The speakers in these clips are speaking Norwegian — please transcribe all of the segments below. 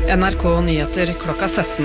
NRK Nyheter klokka 17.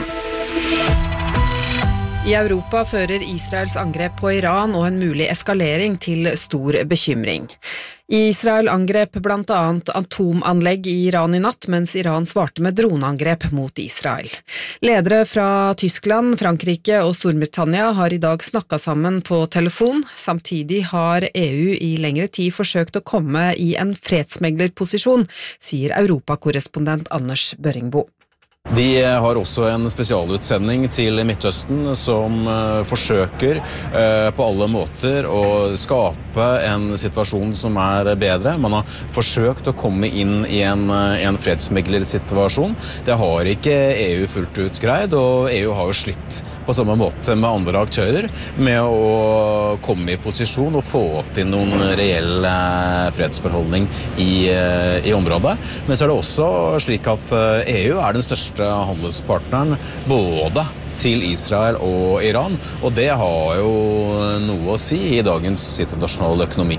I Europa fører Israels angrep på Iran og en mulig eskalering til stor bekymring. Israel angrep blant annet atomanlegg i Iran i natt, mens Iran svarte med droneangrep mot Israel. Ledere fra Tyskland, Frankrike og Storbritannia har i dag snakket sammen på telefon. Samtidig har EU i lengre tid forsøkt å komme i en fredsmeglerposisjon, sier Europakorrespondent Anders Børringbo. De har også en spesialutsending til Midtøsten som forsøker på alle måter å skape en situasjon som bedre. Man har forsøkt å komme inn i en fredsmeglersituasjon. Det har ikke EU fullt ut greid, og EU har jo slitt på samme måte med andre aktører med å komme i posisjon og få til noen reell fredsforholdning i området. Men så det også slik at EU den største handelspartneren både til Israel og Iran, og det har jo noe å si i dagens internasjonale økonomi.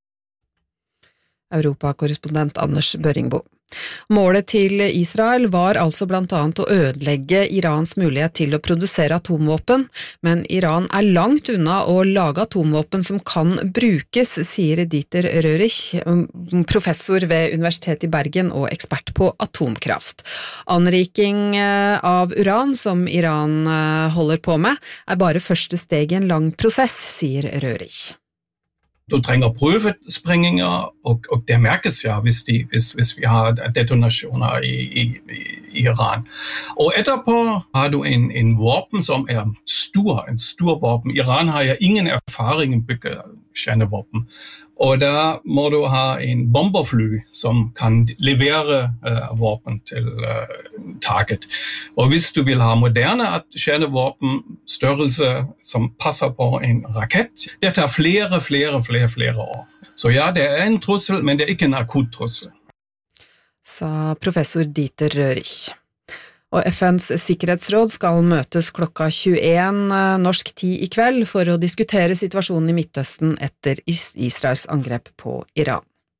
Europakorrespondent Anders Børringbo. Målet til Israel var altså blant annet å ødelegge Irans mulighet til å produsere atomvåpen, men Iran langt unna å lage atomvåpen som kan brukes, sier Dieter Röhrich, professor ved Universitetet i Bergen og ekspert på atomkraft. Anriking av uran, som Iran holder på med, bare første steg i en lang prosess, sier Röhrich. Du trenger prøvesprengninger, og det merkes hvis vi har detonasjoner i Iran. Og etterpå har du en våpen som en stor våpen. Iran har ingen erfaring med å bygge kjernevåpen. Og da må du ha en bomberfly som kan levere våpen til target. Og hvis du vil ha moderne kjernevåpen, størrelse som passer på en rakett, det tar flere år. Så ja, det en trussel, men det ikke en akutt trussel. Sa professor Dieter Röhrich. Og FNs sikkerhetsråd skal møtes klokka 21 norsk tid i kveld for å diskutere situasjonen i Midtøsten etter Israels angrep på Iran.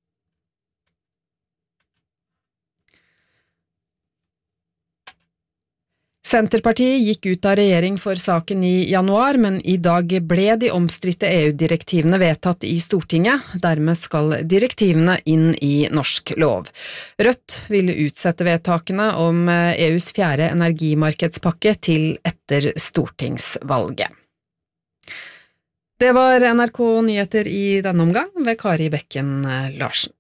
Senterpartiet gikk ut av regjering for saken i januar, men i dag ble de omstridte EU-direktivene vedtatt i Stortinget. Dermed skal direktivene inn i norsk lov. Rødt ville utsette vedtakene om EUs 4. energimarkedspakke til etter stortingsvalget. Det var NRK Nyheter i denne omgang ved Kari Bekken Larsen.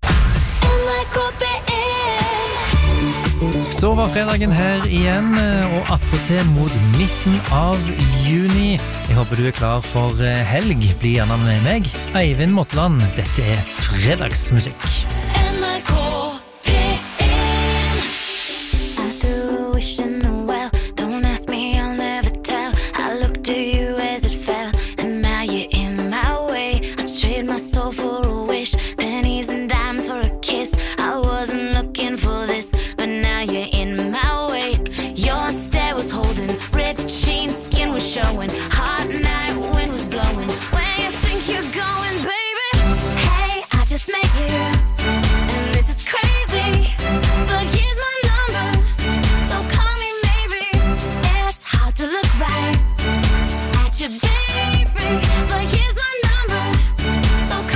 Så var fredagen her igjen, og attpåtil mot midten av juni. Jeg håper du klar for helg. Bli gjerne med meg, Eivind Motland. Dette fredagsmusikk. NRK P1. I threw a wish in the well. Don't ask me, I'll never tell. I looked to you as it fell, and now you're in my way. I trade my soul for a wish, pennies and dimes for a kiss. I wasn't looking for this, but now you're in my way. Your stare was holding, red sheen, skin was showing, hot night, wind was blowing. Where you think you're going, baby? Hey, I just met you, and this is crazy, but here's my number, so call me maybe. It's hard to look right at you, baby, but here's my number, so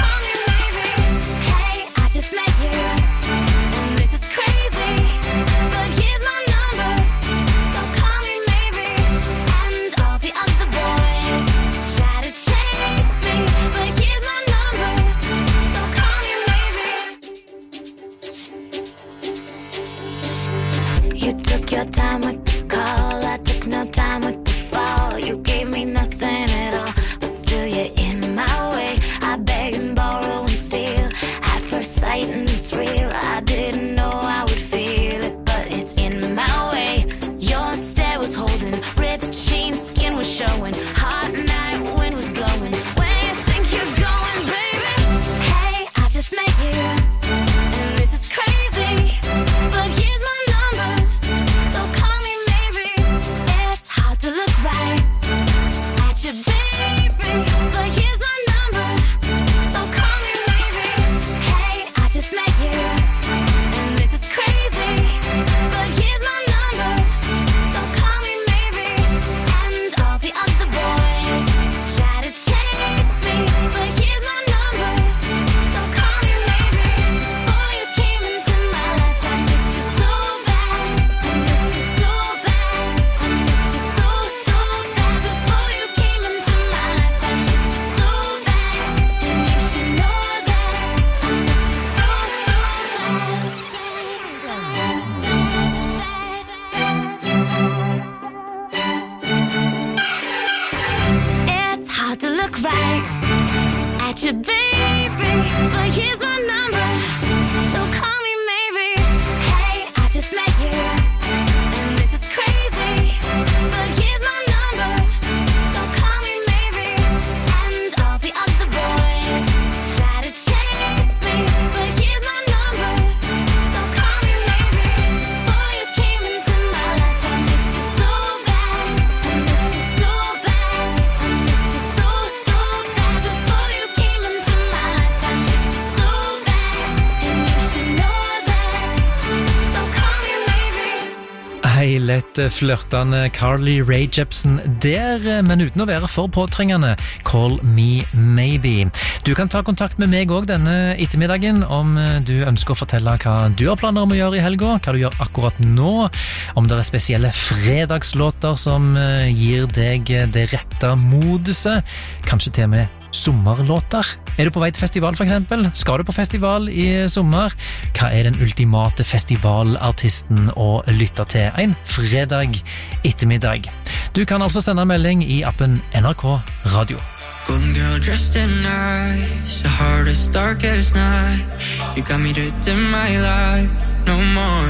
baby, but here's my number, so call me maybe. Hey, I just met you, and this is crazy, but here's my number, so call me maybe. And all the other boys try to chase me, but here's my number, so call me maybe. Before you came into my life, I missed you so bad, I missed you so bad, I missed you so bad. Before you came into my life, I missed you so bad, and you should know that, so call me maybe. Hei, lett flørtende Carly Rae Jepsen der, men uten å være for påtrengende. Call me maybe. Du kan ta kontakt med meg også denne ettermiddagen om du ønsker å fortelle hva du har planer om å gjøre i helga, hva du gjør akkurat nå, om det er spesielle fredagslåter som gir deg det rette moduset, kanskje til og med sommerlåter. Er du på vei til festival for eksempel? Skal du på festival i sommer? Hva er den ultimate festivalartisten å lytte til en fredag ettermiddag? Du kan altså sende en melding i appen NRK Radio. Golden girl dressed in nice, the heart as dark as night. You got me to dim my light, no more.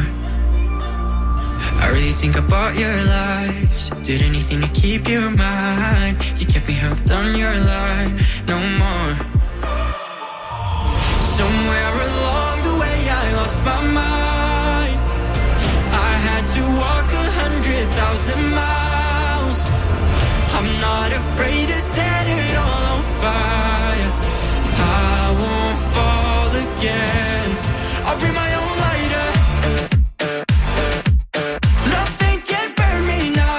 I really think I bought your lies, did anything to keep you mine. You kept me hooked on your line, no more. Somewhere along the way I lost my mind. I had to walk 100,000 miles. I'm not afraid to set it all on fire. I won't fall again. I'll bring my own lighter. Nothing can burn me now.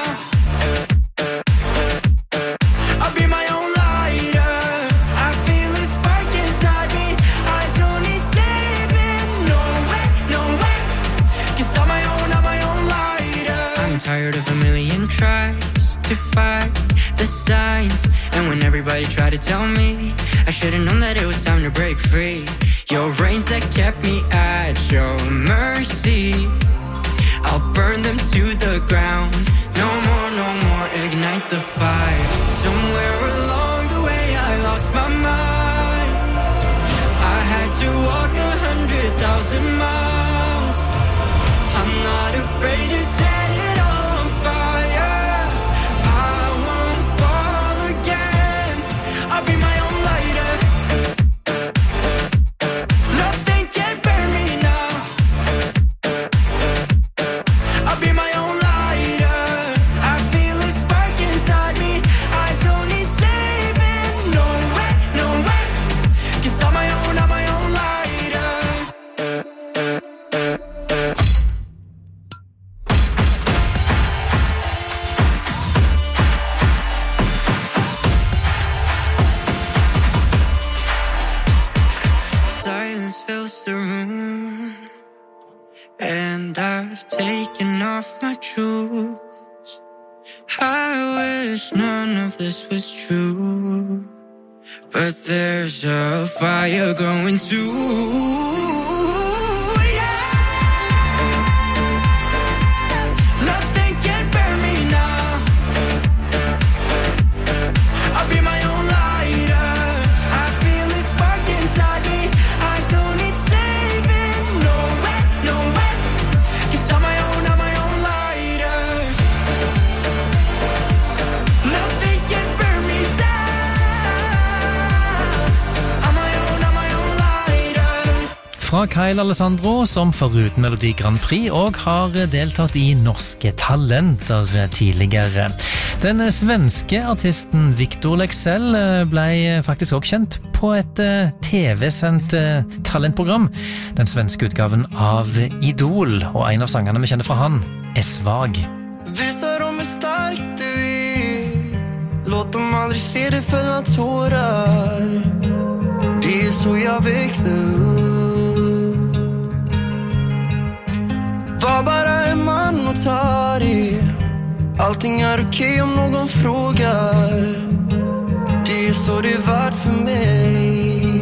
I'll be my own lighter. I feel a spark inside me. I don't need saving. No way, no way. 'Cause I'm my own lighter. I'm tired of a million tries to fight the signs, and when everybody tried to tell me, I should've known that it was time to break free. Your reins that kept me at your mercy, I'll burn them to the ground. No more, no more, ignite the fire. Somewhere along the way I lost my mind. I had to walk 100,000 miles. I'm not afraid to set it all on fire. I won't fall again. I'll be my own lighter. Nothing can burn me now. I'll be my own lighter. I feel a spark inside me. I don't need saving. No way, no way. 'Cause I'm my own lighter. Silence fills the room, and I've taken off my shoes. I wish none of this was true, but there's a fire growing too. Nothing can burn me now. I'll be my own lighter. I feel a spark inside me. I don't need saving. No way, no way. 'Cause I'm my own lighter. Nothing can burn me down. I'm my own lighter. Fra Kyle Alessandro, som foruten Melodi Grand Prix og har deltatt i Norske Talenter tidligere. Den svenske artisten Victor Leksell ble faktisk også kjent på et TV-sendt talentprogram, den svenske utgaven av Idol, og en av sangene vi kjenner fra han er Svag. Visa dem hur stark du är. Låt dem aldrig se dig fälla tårar. Det är så jag växte upp. Var bara en man och ta det. Allting är okej om någon frågar. Det är så det är värt för mig.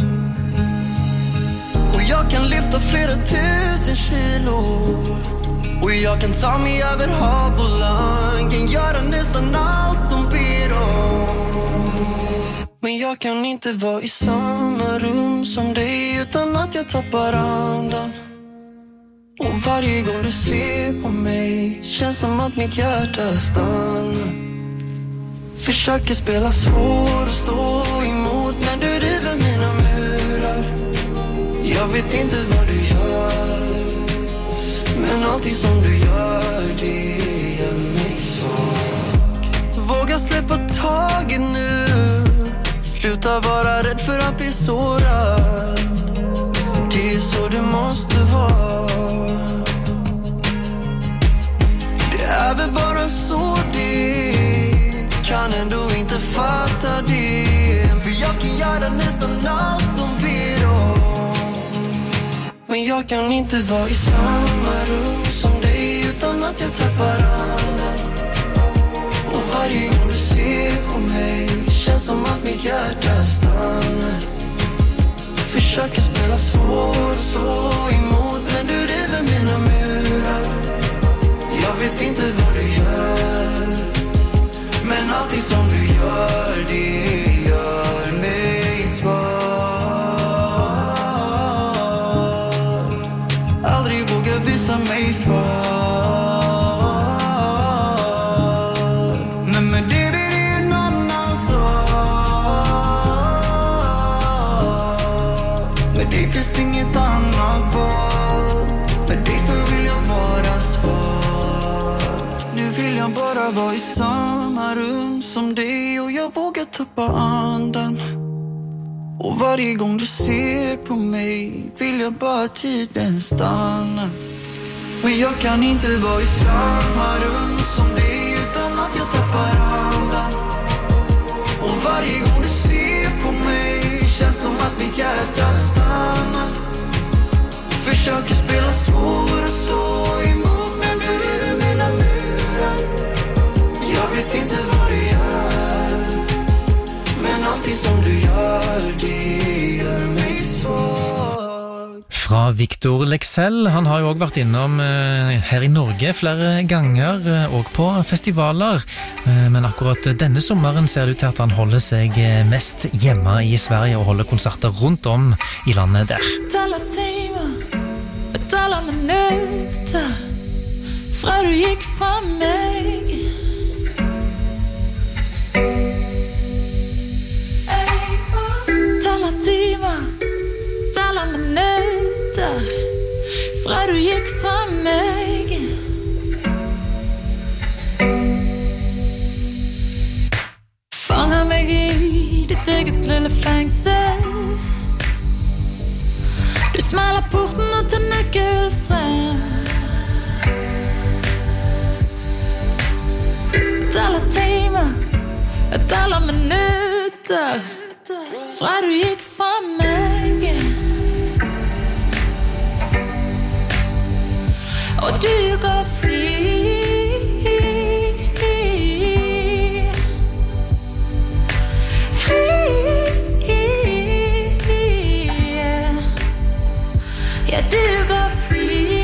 Och jag kan lyfta flera 1000 kilo. Och jag kan ta mig över hav och land. Kan göra nästan allt de ber om. Men jag kan inte vara i samma rum som dig utan att jag tappar andan. Och varje gång du ser på mig känns som att mitt hjärta stannar. Försöker spela svår och stå emot, men du river mina murar. Jag vet inte vad du gör, men allting som du gör, det gör mig svag. Våga släppa taget nu. Sluta vara rädd för att bli sårad. Det är så det måste vara. Det är väl bara så det kan ändå inte fatta det. För jag kan göra nästan allt de ber om. Men jag kan inte vara i samma rum som dig utan att jag tappar andan. Och varje gång du ser på mig känns som att mitt hjärta stannar. Försöker spela svår och stå emot, men du river mina murar. Jag vet inte vad du gör, men allting som du gör, det gör mig svag. Aldrig vågar visa mig svag. Men med det blir det en annan sak. Med dig finns inget annat val. Med dig så vill jag vara svag. Nu vill jag bara vara i samma rum som dig och jag vågar tappa andan. Och varje gång du ser på mig vill jag bara tiden stanna. Men jag kan inte vara i samma rum som dig utan att jag tappar andan. Och varje gång du ser på mig känns som att mitt hjärta stannar. Försöker spela svår och stå emot, men du river mina murar. Jag vet inte vad du gör, men allting som du gör, det gör mig svag. Fra Victor Lexell, han har jo også vært innom her i Norge flere ganger, og på festivaler, men akkurat denne sommeren ser det ut til at han holder seg mest hjemme i Sverige og holder konserter rundt om i landet der. Talar timer, jag talar minuter fra du gick fra mig. Talar timer, talar minuter fra du gick fra mig. Fångar mig i ditt eget lilla fängsel. Du smäller porten och tar nyckel fram. Ett alla timmar, ett alla minuter fra du gick från mig. Och du går fri. Ja, du går fri.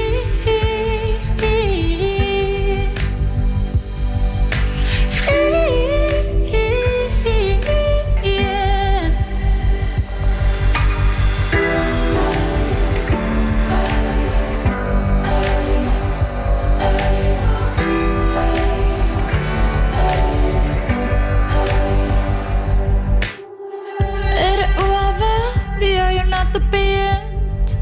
Är det över? Vi har ju natt och begynt.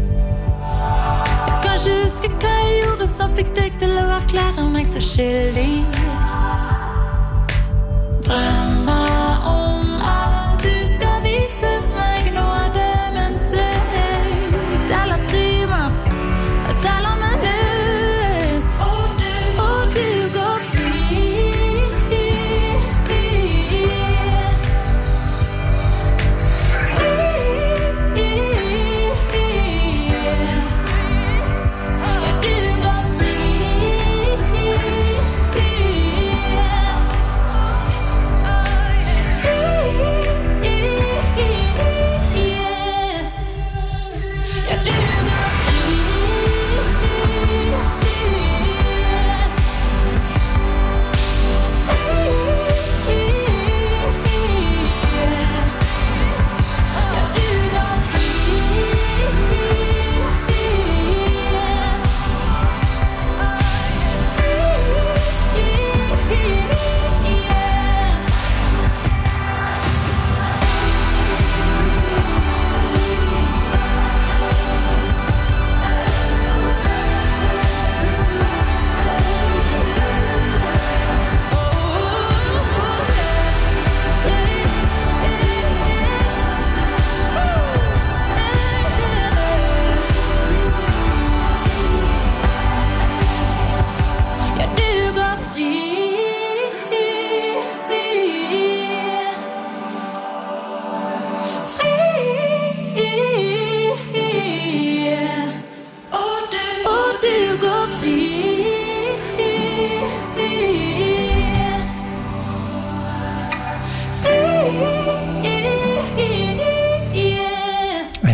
Jag kanske husker hva jeg gjorde som fikk deg til å erklære meg så skyldig. Drømmer om at du skal vise meg nåde, men se, teller timer, jeg teller minutt, og du går fri. Ja, du går fri.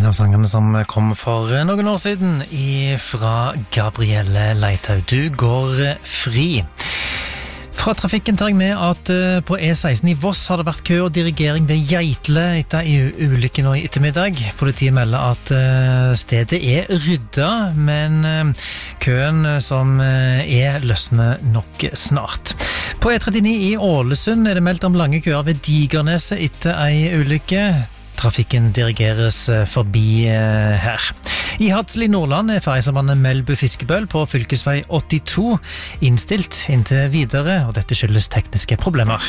en av sangene som kom for noen år siden fra Gabrielle Leithaug. Du går fri. Fra trafikken tar jeg med at på E16 i Voss har det vært kø og dirigering ved Geitle etter ulykken nå i ettermiddag. Politiet melder at stedet rydda, men køen som løsner nok snart. På E39 i Ålesund det meldt om lange køer ved Digerneset etter en ulykke. Trafikken dirigeres forbi her. I Hadsel i Nordland ferjesambandet Melbu-Fiskebøl på fylkesvei 82 innstilt inntil videre, og dette skyldes tekniske problemer.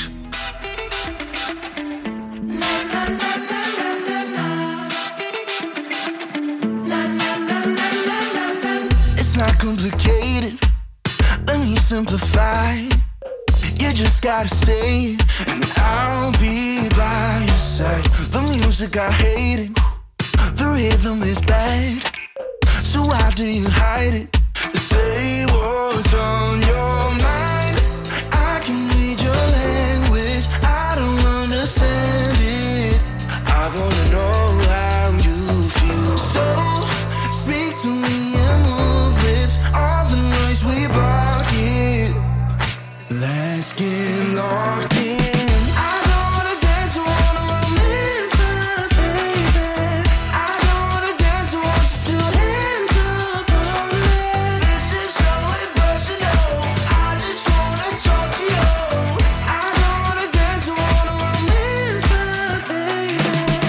It's not complicated, let me simplify. You just gotta say it, and I'll be by your side. The music I hate it, the rhythm is bad. So why do you hide it? Say what's on your mind. I can read your language, I don't understand it. I wanna know how you feel. So speak to me and move lips. All the noise we block it. Let's get locked in. I don't wanna dance, I wanna romance my baby. I don't wanna dance, I want you to hands up on me. This is how it personal. I just wanna talk to you. I don't wanna dance, I wanna romance my baby.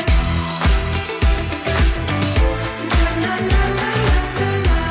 Na na na na na na.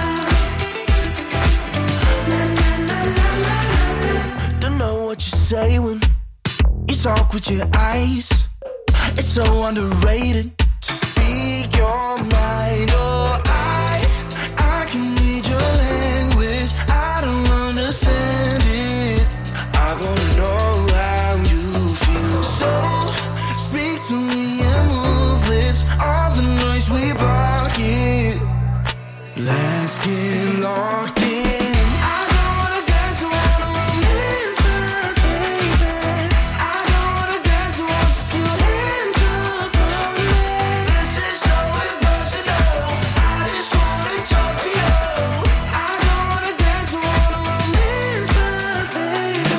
Na na na na na na. Don't know what you say when you talk with your eyes. It's so underrated to speak your mind. Oh, I can read your language, I don't understand it. I wanna know how you feel. So speak to me and move lips. All the noise we block it. Let's get locked in. I don't wanna dance, I wanna romance my baby. I don't wanna dance, I want you to hands up on me. This is so impersonal. I just wanna talk to you. I don't wanna dance, I wanna romance my baby.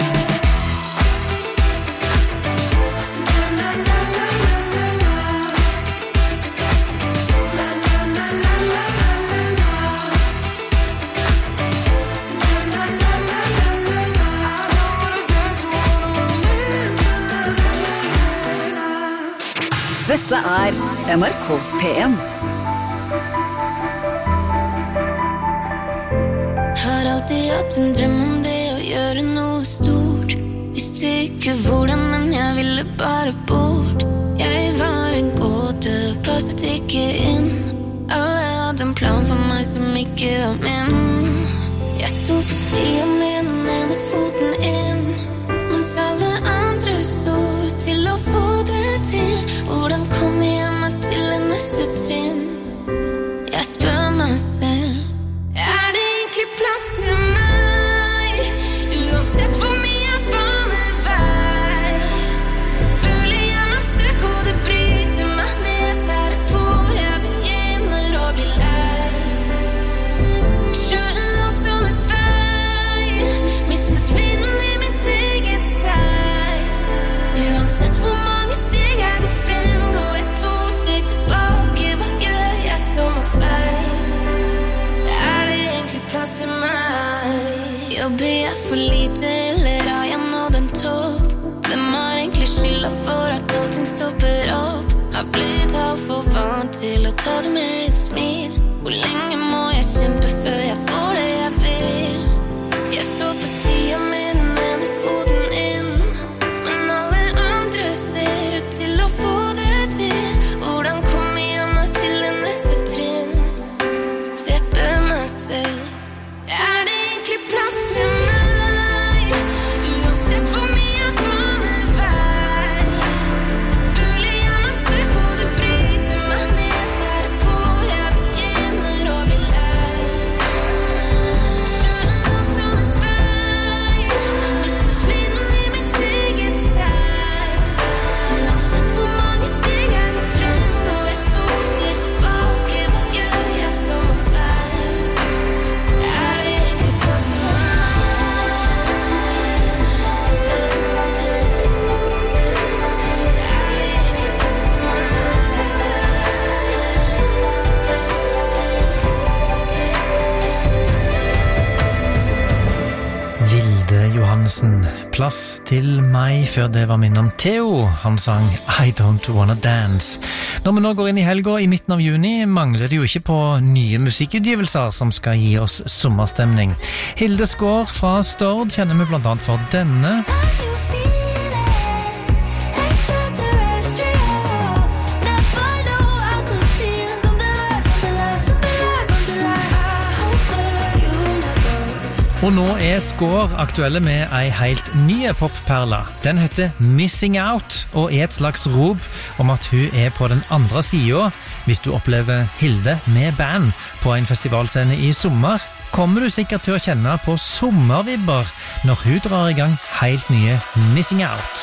Na na na na na na na. Na na na na na na na. Na na na na na na na. I don't wanna dance, I wanna romance my baby. Dette NRK P1. Har alltid hatt en drøm om det å gjøre noe stort. Visste ikke hvordan, men jeg ville bare bort. Jeg var en gåte, passet ikke inn. Alle hadde en plan for meg som ikke var min. Jeg sto på siden med den ene foten inn, mens alle andre så til å få det til. Hvordan kom jeg meg til det neste trinn? Jeg spør meg selv, det egentlig plass til meg? Uansett hvor mye jeg baner vei, føler jeg meg støkk og det bryter meg ned. Tar det på, jeg begynner å bli lei. Selv som et speil, mistet vinden i mitt eget seil. Uansett hvor mange steg jeg går frem, går jeg 2 steg tilbake. Hva gjør jeg som er feil? Det egentlig plass til meg? Jobber jeg for lite, eller har jeg nådd en topp? Hvem har egentlig skylda for at allting stopper opp? Har blitt alt for vant til å ta det med et smil. Hvor lenge må jeg kjempe før jeg får det jeg vil? Jeg står på siden med den ene foten inn, men alle andre ser ut til å få det til. Hvordan kommer jeg meg til det neste trinn? Så jeg spør meg selv, det egentlig plass til meg? Uansett hvor mye jeg baner vei, føler jeg meg støkk og det bryter meg ned. Tar det på, jeg begynner å bli lei. Johansen. Plass til meg, før det var minnet om Theo. Han sang I Don't Wanna Dance. Når vi nå går inn i helga i midten av juni, mangler det jo ikke på nye musikkutgivelser som skal gi oss sommerstemning. Hilde Skår fra Stord kjenner vi blant annet for denne. Og nå Skår aktuelle med ei helt nye popperle. Den heter Missing Out, og et slags rop om at hun på den andre siden. Hvis du opplever Hilde med band på en festivalscene i sommer, kommer du sikkert til å kjenne på sommervibber når hun drar i gang helt nye Missing Out.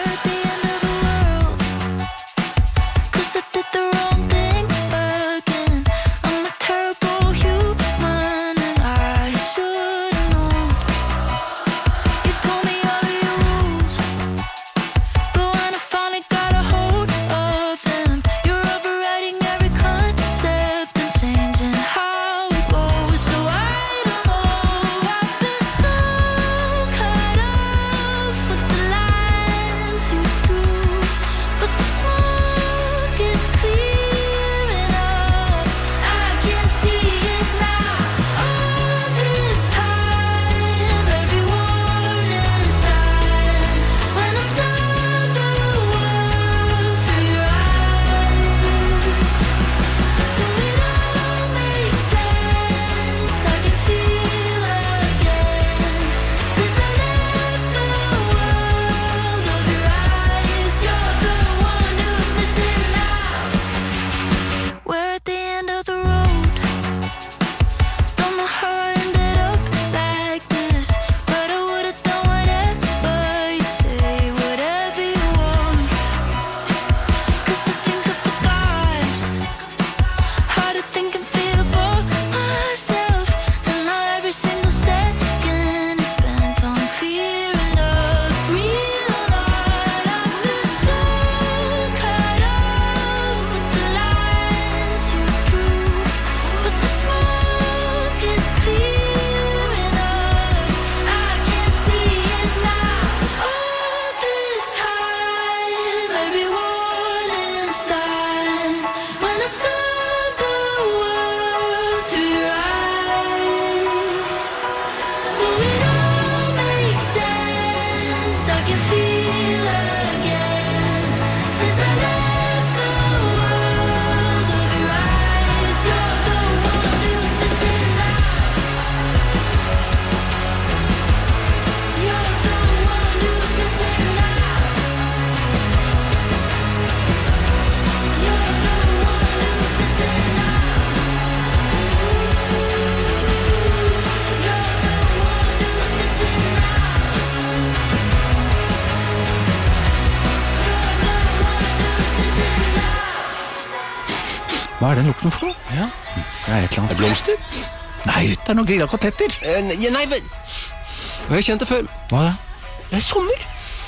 Hva den lukten for noe? Ja. Det et eller annet. Blomster? Nei, det noen grilla kotletter. Nei, vel. Jeg har kjent det før. Hva da? Det sommer.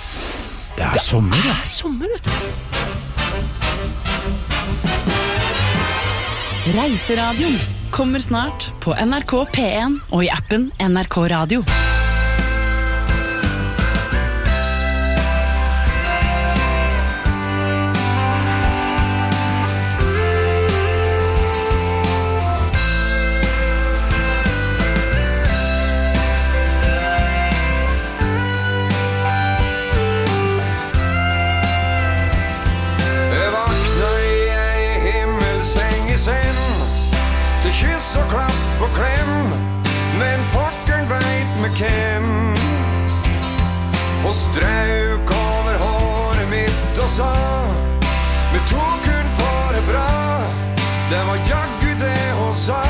Det sommer, ja. Det sommer, vet du. Reiseradioen kommer snart på NRK P1 og i appen NRK Radio. Kyss og klapp og klem, men pokkeren veit med hvem. Og strauk over håret mitt og sa, vi tok hun for det bra, det var jaggu det hun sa.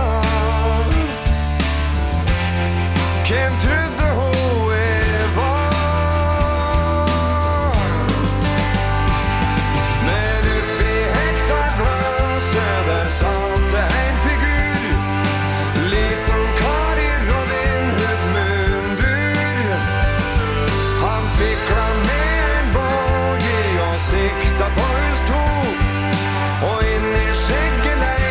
Hvem trodde hun var? Men oppi hektarglasset der satt det en figur, liten kar i Robin Hood-mundur. Han fikla med en bogie og sikta på hus to, og inn i skjegget lei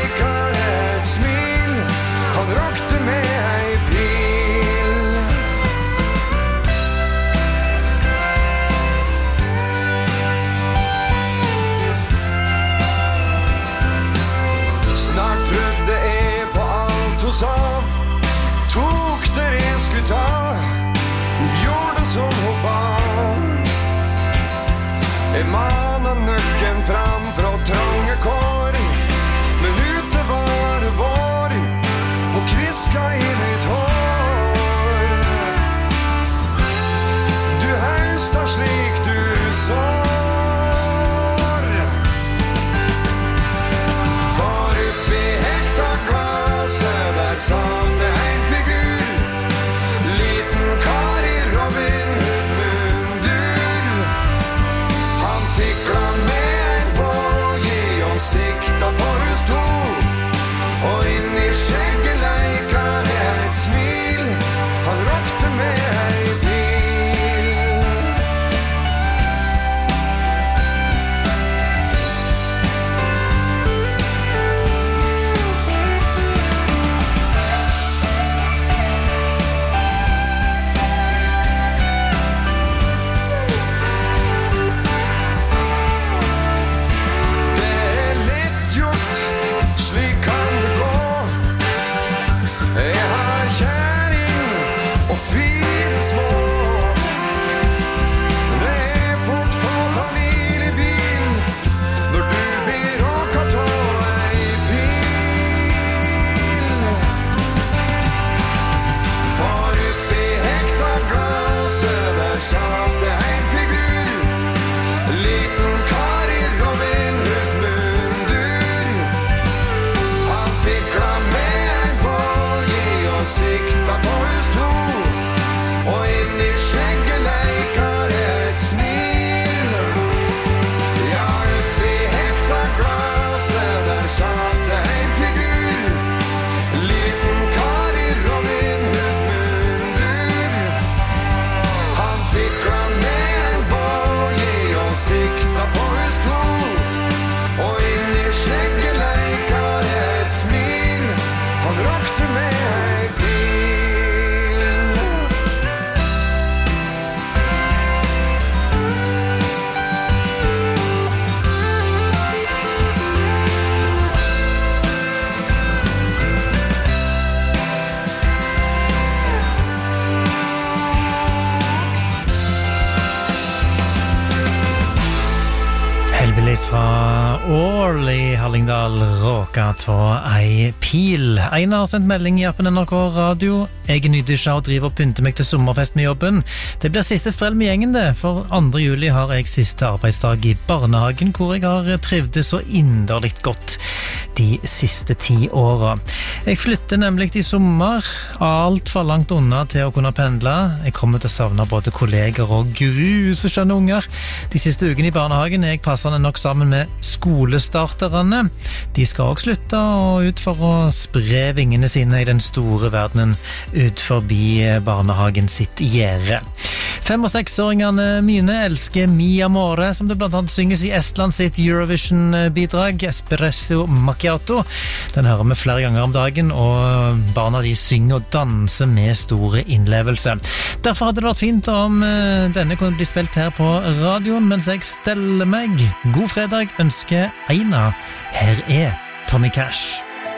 fra Ål i Hallingdal, råka ta ei pil. Einar har sendt melding i appen NRK Radio. Jeg er nydysja og driver og pynter meg til sommerfest med jobben. Det blir siste sprell med gjengen det, for 2. juli har jeg siste arbeidsdag i barnehagen, hvor jeg har trivdes så inderligt godt de siste 10 åra. Jeg flytter nemlig i sommer, alt for langt unna til å kunne pendle. Jeg kommer til å savne både kolleger og gruseskjønne unger. De siste ukene i barnehagen er jeg passende nok sammen med skolestarterne. De skal også slutte og ut for å spre vingene sine i den store verdenen ut forbi barnehagen sitt gjerde. 5- og 6-åringene mine elsker Mi Amore, som det blant annet synges i Estland sitt Eurovision-bidrag, Espresso Macchiato. Den hører vi flere ganger om dagen, og barna de synger og danser med store innlevelse. Derfor hadde det vært fint om denne kunne bli spilt her på radioen mens jeg steller meg. God fredag ønsker Eina. Her er Tommy Cash.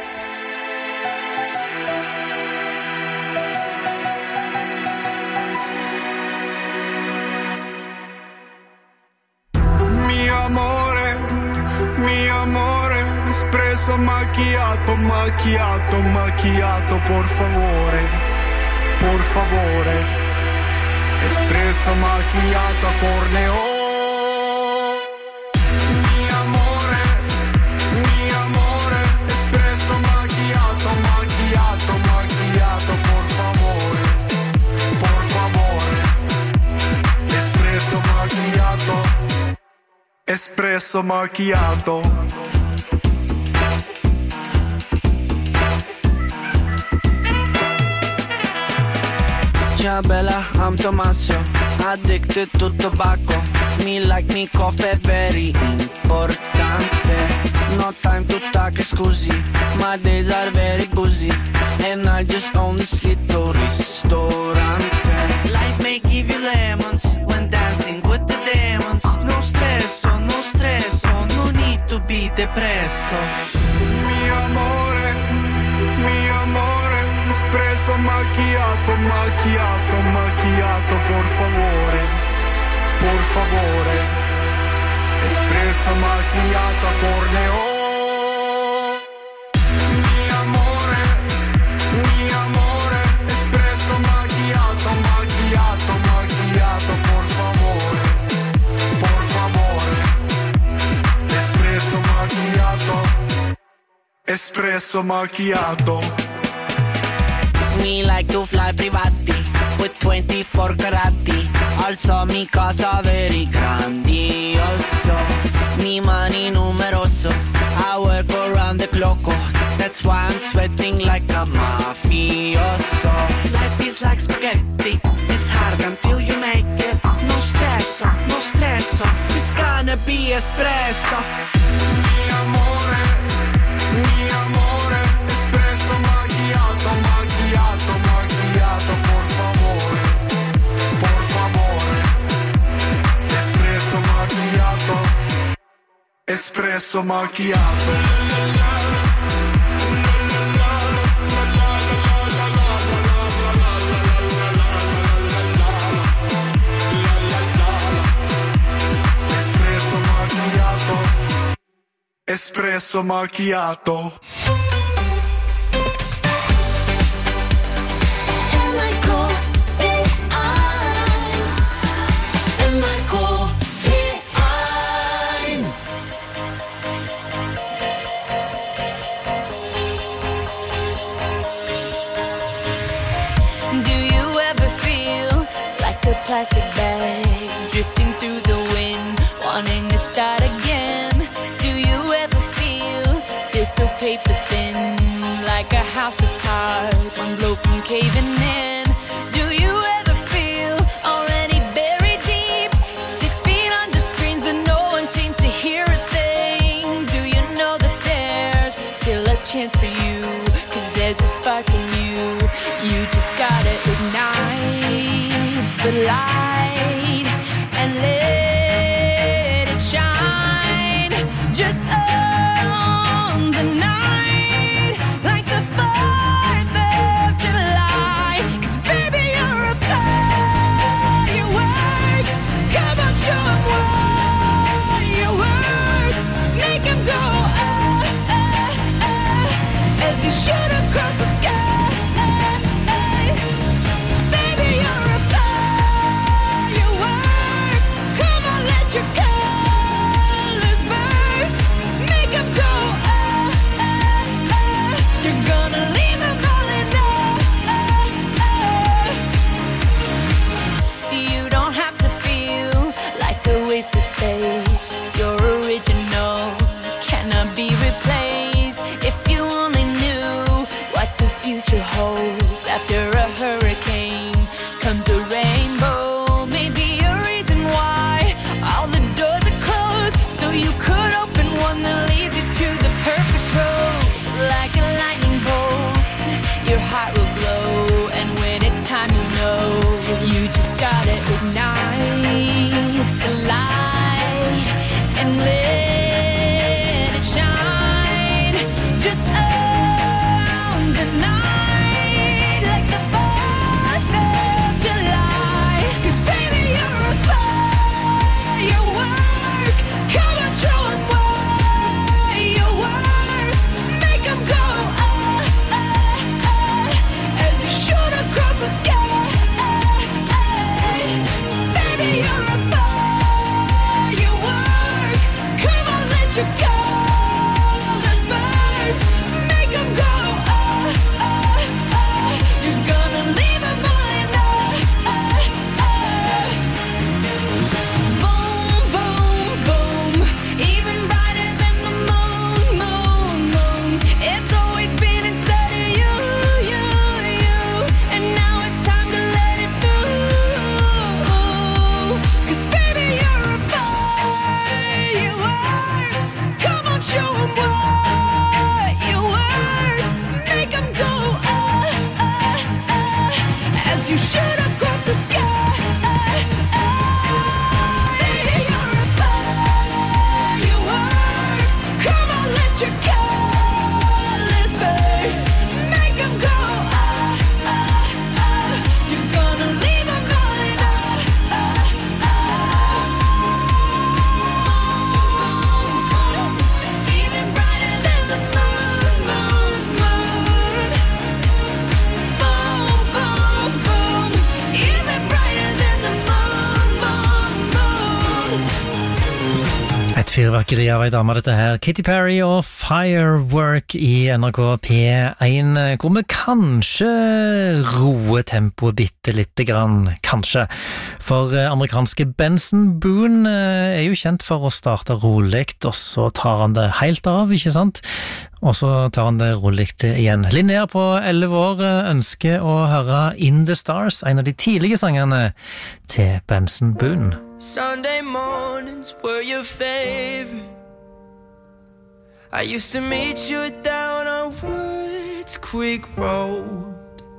Espresso macchiato, macchiato, macchiato, por favore, por favore. Espresso macchiato a Corneo. Mi amore, espresso macchiato, macchiato, macchiato, por favore, por favore. Espresso macchiato, espresso macchiato. Ciao bella, I'm Tommaso, addicted to tobacco. Me like me coffee, very importante. No time to talk, scusi, my days are very busy. And I just own this little ristorante. Life may give you lemons when dancing with the demons. No stress, no need to be depresso. Mi amore, espresso macchiato, macchiato, macchiato, por favore, por favore. Espresso macchiato a Corneo. Mi amore, espresso macchiato, macchiato, macchiato, por favore, por favore. Espresso macchiato, espresso macchiato. Me like to fly privati with 24 carati. Also mi casa very grandioso. Mi money numeroso. I work around the clock. That's why I'm sweating like a mafioso. Life is like spaghetti. It's hard until you make it. No stresso, no stresso. It's gonna be espresso. Mi amore, espresso macchiato, macchiato, macchiato, por favore, por favore. Espresso macchiato, espresso macchiato. Espresso macchiato. Plastic bag drifting through the wind, wanting to start again. Do you ever feel so paper thin, like a house of cards, one blow from caving in? Do you ever feel already buried deep, 6 feet under screens but no one seems to hear a thing? Do you know that there's still a chance for you, 'cause there's a spark in you, you just gotta ignite the light and let it shine. Just own the night like the 4th of July. 'Cause baby you're a firework. Come on, show 'em what you work. shoot across the sky. Baby, you're a firework. Come on, let your colors burst. Make them go, You're gonna leave them all in You don't have to feel like a wasted space. You're original, cannot be replaced. If you only knew what the future holds. After a hurricane comes a rainbow. Maybe a reason why all the doors are closed, so you could open one that leads you to the perfect road. Like a lightning bolt, your heart will glow, and when it's time you know, you just gotta ignite the light and let it shine. Just own the night like the 4th of July. 'Cause baby, you're a firework. Come on, show 'em what you worth. Make 'em go, as you shoot across the sky. Baby, you're a firework. Come on, let your colors burst. Make 'em go, You're gonna leave 'em all in Boom, boom, boom. Even brighter than the moon, moon, moon. It's always been inside of you, you, you. And now it's time to let it through. 'Cause baby, you're a firework. Come on, show 'em what you worth. Make 'em go, as you shoot across the sky. Baby, you're a firework. Come on, let your colors burst. Make 'em go, You're gonna leave 'em all in Even brighter than the moon, moon, moon. Boom, boom, boom. Even brighter than the moon, moon, moon. Et fyrverkeri av ei dame, dette her. Katy Perry og Firework i NRK P1, hvor vi kanskje roer tempoet bitte lite grann, kanskje. For amerikanske Benson Boone er jo kjent for å starte roligt, og så tar han det helt av, ikke sant? Og så tar han det roligt igjen. Linnea på 11 år ønsker å høre In the Stars, en av de tidlige sangene til Benson Boone. Sunday mornings were your favorite. I used to meet you down on Woods Creek Road.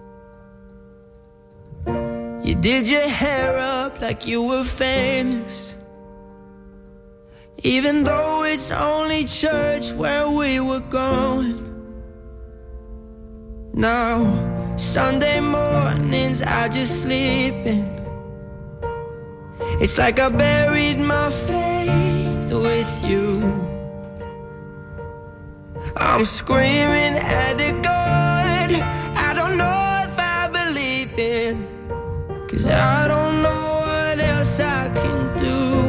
You did your hair up like you were famous, even though it's only church where we were going. Now, Sunday mornings I just sleep in. It's like I buried my faith with you. I'm screaming at the God I don't know if I believe in, 'cause I don't know what else I can do.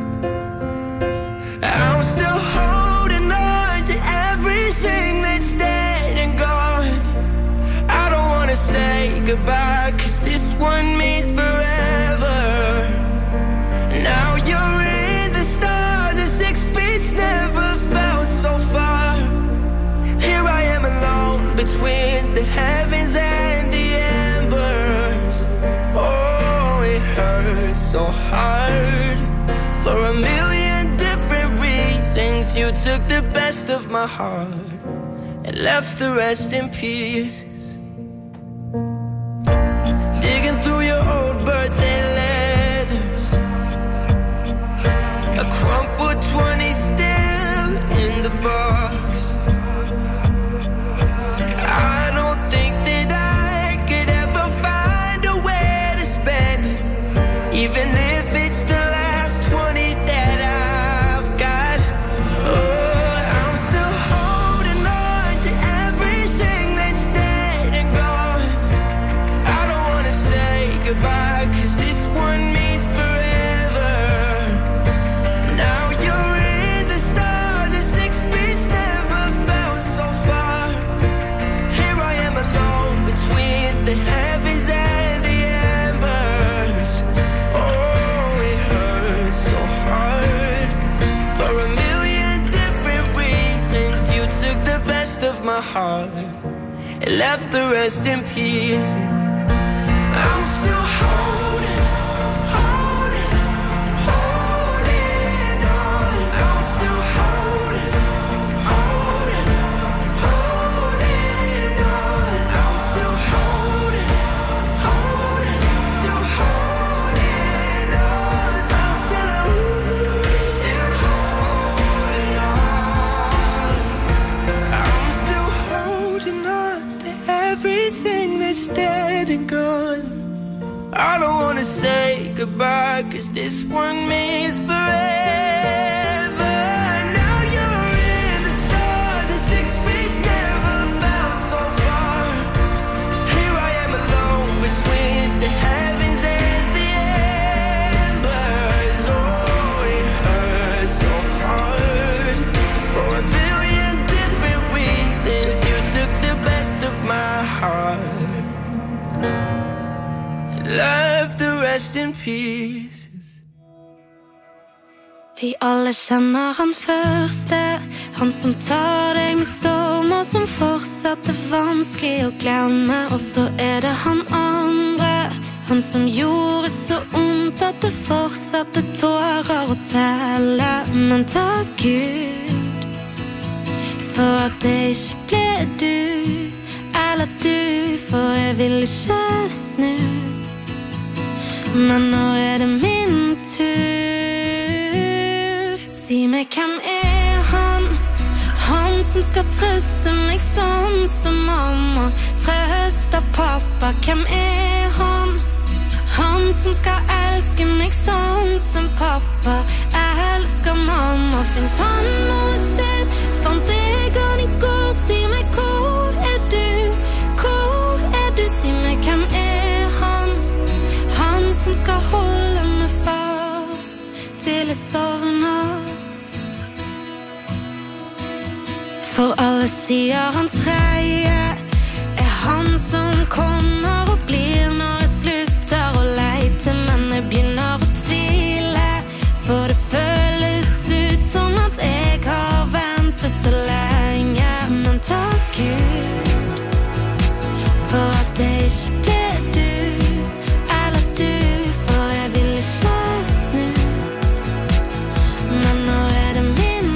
I'm still holding on to everything that's dead and gone. I don't wanna say goodbye, 'cause this one means forever. Now you're in the stars and 6 feet's never felt so far. Here I am alone between the heavens and the embers. Oh, it hurts so hard. For a million different reasons, you took the best of my heart and left the rest in pieces. Digging through your old birthday letters, a crumpled 20 still in the box. I don't think that I could ever find a way to spend it, even if it's the last 20 that I've got. Oh, I'm still holding on to everything best of my heart and left the rest in pieces. I'm still holding on. I'm still holding on. I'm still holding on. Still holding on. I'm still holding on. I'm still holding on to everything that's dead and gone. I don't wanna say goodbye, 'cause this one means forever. Now you're in the stars and 6 feet never felt so far. Here I am alone between the heavens and the embers. Oh, it hurts so hard for a billion different reasons. You took the best of my heart, left the rest in pieces. Vi alle kjenner han første, han som tar deg med storm og som fortsatt er vanskelig å glemme. Og så det han andre, han som gjorde så ondt at det fortsatte tårer å telle. Men takk Gud for at det ikke ble du, eller du, for jeg vil ikke snu. Men nå det min tur. Si meg, hvem han? Han som skal trøste meg sånn som mamma trøster pappa. Hvem han? Han som skal elske meg sånn som pappa elsker mamma. Finns han noe sted? Fant jeg han i går? Si meg, hvor du? Hvor du? Si meg, hvem han? Han som skal holde meg fast til jeg sovner. For alle sier han tredje han som kommer og blir når jeg slutter å leite. Men jeg begynner å tvile, for det føles ut som at jeg har ventet så lenge. Men takk Gud for at det ikke ble du, eller du, for jeg vil ikke snu. Men nå det min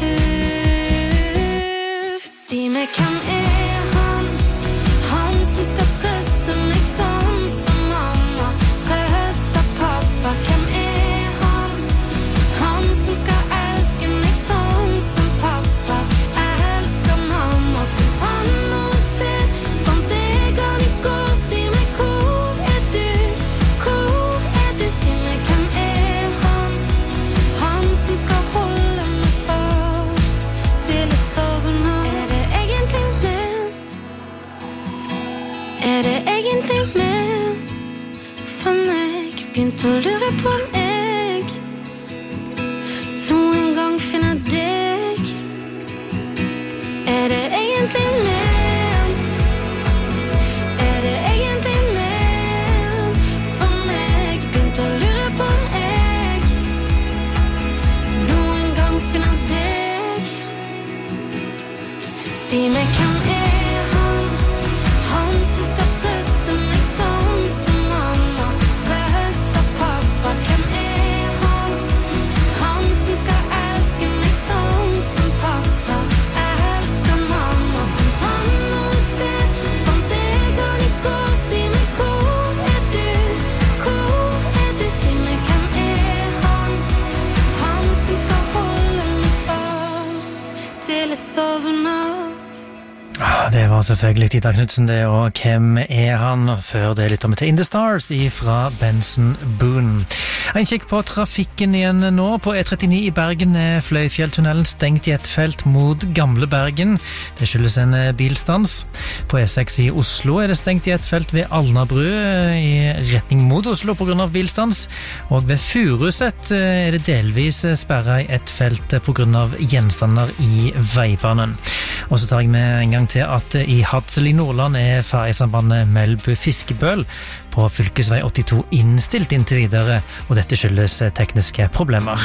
tur. Si meg, hvem han? Han som skal trøste meg sånn som mamma trøster pappa. Hvem han? Han som skal elske meg sånn som pappa elsker mamma. Finns han noe sted? Fant jeg han i går? Si meg, hvor du? Hvor du? Si meg, hvem han? Han som skal holde meg fast til jeg sovner. Det egentlig ment? Det egentlig ment for meg? Begynte å lure på om jeg noen gang finner deg. Det egentlig ment? Det egentlig ment for meg? Begynte å lure på om jeg noen gang finner deg. Si meg, hvem han? Han som skal trøste meg sånn som mamma trøster pappa. Hvem han? Han som skal elske meg sånn som pappa elsker mamma. Finns han noe sted? Fant jeg han i går? Si meg, hvor du? Hvor du? Si meg, hvem han? Han som skal holde meg fast til jeg sovner. Det var selvfølgelig Ida Knudsen det, og hvem han? Før det lytter vi til In The Stars fra Benson Boone. En kikk på trafikken igjen nå. På E39 i Bergen Fløyfjelltunnelen stengt i et felt mot Gamle Bergen. Det skyldes en bilstans. På E6 i Oslo det stengt i et felt ved Alnabru i retning mot Oslo på grunn av bilstans. Og ved Furuset det delvis sperret i et felt på grunn av gjenstander i veibanen. Og så tar jeg med en gang til at i Hadsel i Nordland ferjesambandet Melbu-Fiskebøl på fylkesvei 82 innstilt inntil videre, og dette skyldes tekniske problemer.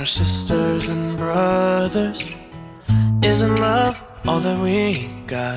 our sisters and brothers. Isn't love all that we got?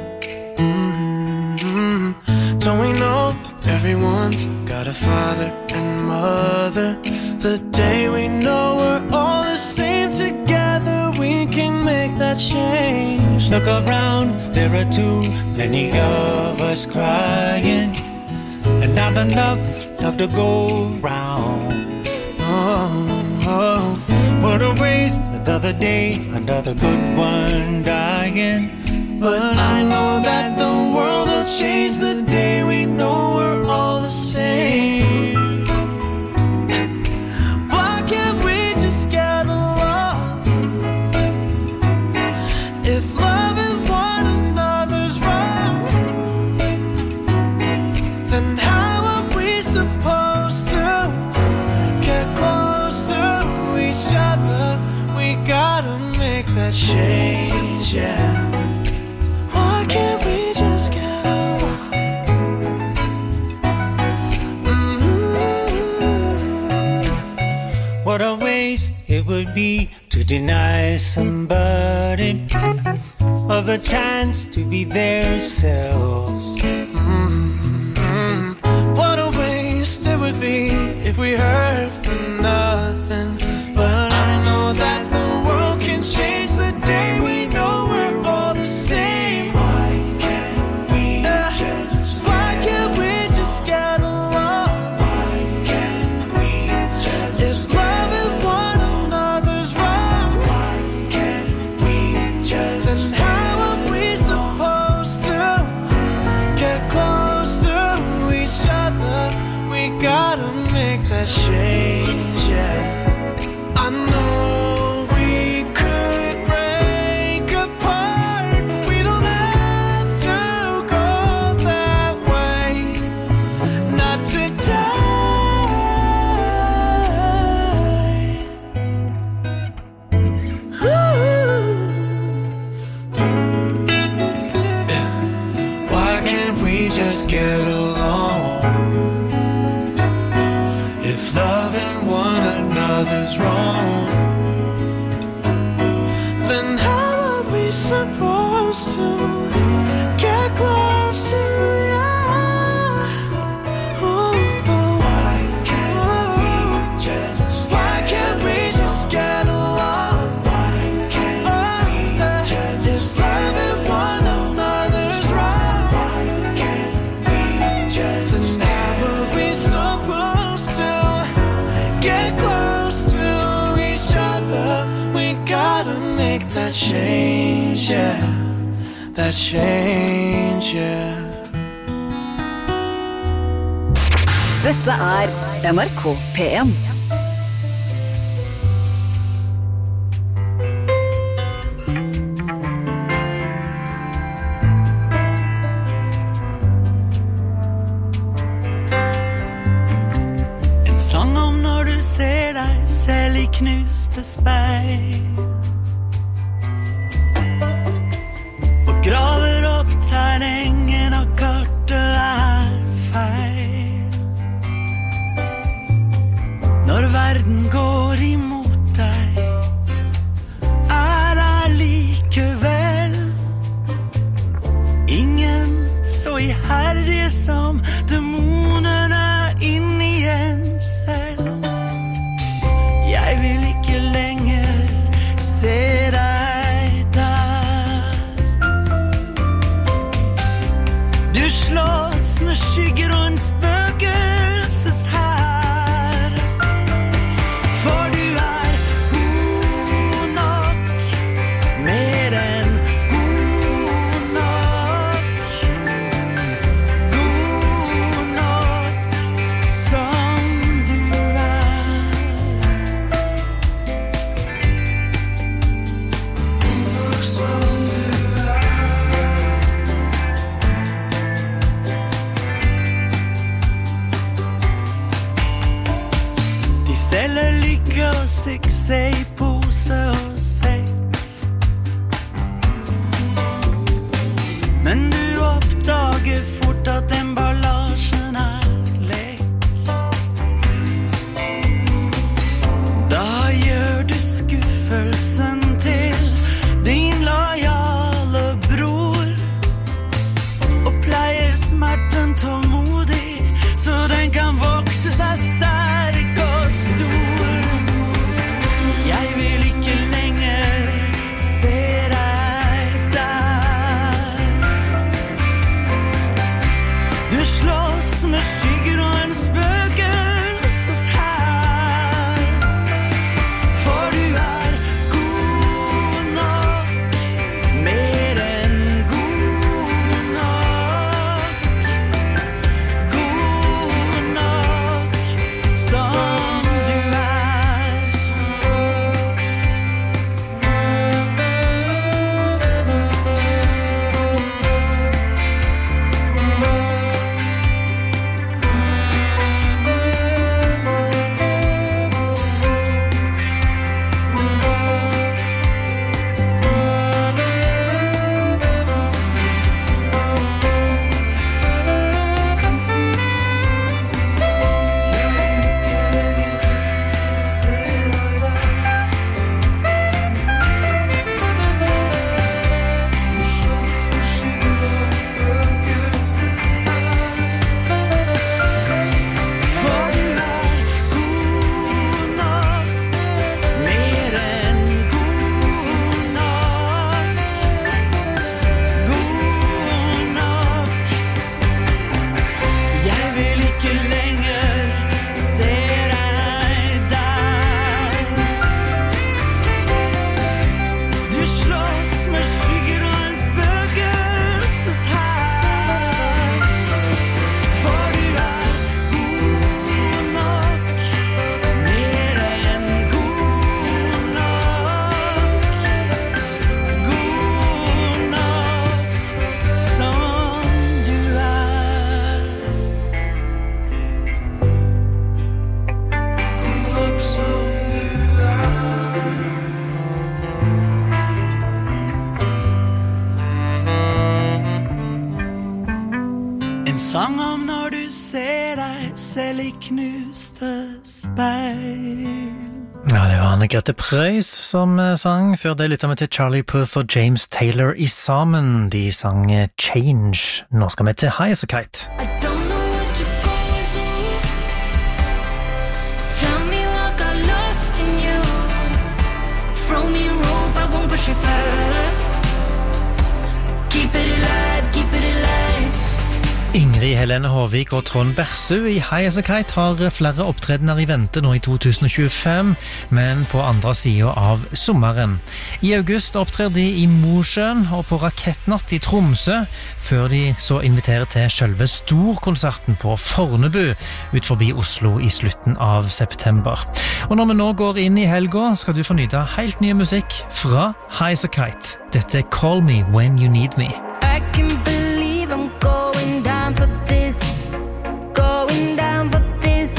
Don't we know everyone's got a father and mother? The day we know we're all the same together, we can make that change. Look around, there are too many of us crying, and not enough love to go round. Oh, what a waste, another day, another good one dying. But I know that the world will change the day we know we're all the same. Why can't we just get along? If loving one another's wrong, then how are we supposed to get close to each other? We gotta make that change, yeah. Why can't we just get along? What a waste it would be to deny somebody of the chance to be their selves. What a waste it would be if we heard from nothing. But I know that the world can change the day we know we're all the same. Why can't we just get along? Why can't we just if loving one another's wrong? Why can't we just then how are we supposed to get close to each other? We gotta make that change, yeah. I know we could break apart, but we don't have to go that way. Not today. Why can't we just get along? If loving one another's wrong, then how are we supposed to get close to you? Why can't we just get along? Why can't we just if loving one another's wrong? Why can't we just then how are we supposed to get close to each other? We gotta make that change, yeah. That change, yeah. Dette NRK P1. En sang om når du ser deg selv i knuste speil, og graver opp terrengen og kartet feil. Når verden går imot deg, det likevel ingen så iherdige som demonene inni en selv. Jeg vil ikke lenger se deg der. Du slåss med skygger og en spøkelseshær, for du god nok, mer enn god nok, som du De selger lykke og suksess i pose og sekk, men du oppdager fort at emballasjen lekk. Da gjør En sang om når du ser deg selv I knuste speil. Ja, det var Anne-Grete Preus som sang. Før det lyttet vi til Charlie Puth og James Taylor I sammen. De sang Change. Nå skal vi til High as a Kite. Tell me what got lost in you. Throw me a rope, I won't push it further. Keep it alive, keep it alive. Ingrid Helene Håvik og Trond Bersu I High as a Kite har flere opptredener I vente nå I 2025, men på andre siden av sommeren. I august opptrer de I Mosjøen og på Rakettnatt I Tromsø, før de så inviterer til selve storkonserten på Fornebu ut forbi Oslo I slutten av september. Og når vi nå går inn I helga, skal du få nyte helt ny musikk fra High as a Kite. Dette Call Me When You Need Me. I can believe I'm going down for this. Going down for this.